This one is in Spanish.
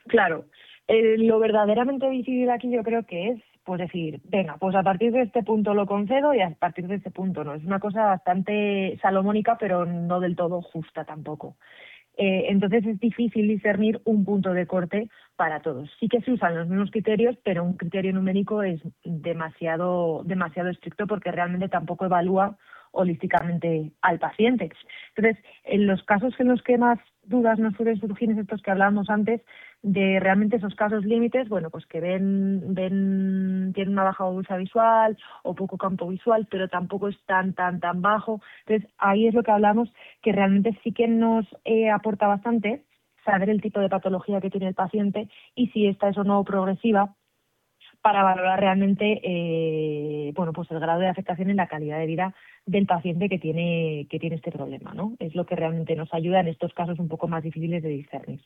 Claro, lo verdaderamente difícil aquí yo creo que es pues decir, venga, pues a partir de este punto lo concedo y a partir de este punto no. Es una cosa bastante salomónica, pero no del todo justa tampoco. Entonces es difícil discernir un punto de corte para todos. Sí que se usan los mismos criterios, pero un criterio numérico es demasiado estricto porque realmente tampoco evalúa holísticamente al paciente. Entonces, en los casos en los que más dudas nos suelen surgir es estos que hablábamos antes, de realmente esos casos límites, bueno, pues que tienen una baja bolsa visual o poco campo visual, pero tampoco es tan bajo. Entonces, ahí es lo que hablamos, que realmente sí que nos aporta bastante saber el tipo de patología que tiene el paciente y si esta es o no progresiva, para valorar realmente bueno, pues el grado de afectación en la calidad de vida del paciente que tiene este problema, ¿no? Es lo que realmente nos ayuda en estos casos un poco más difíciles de discernir.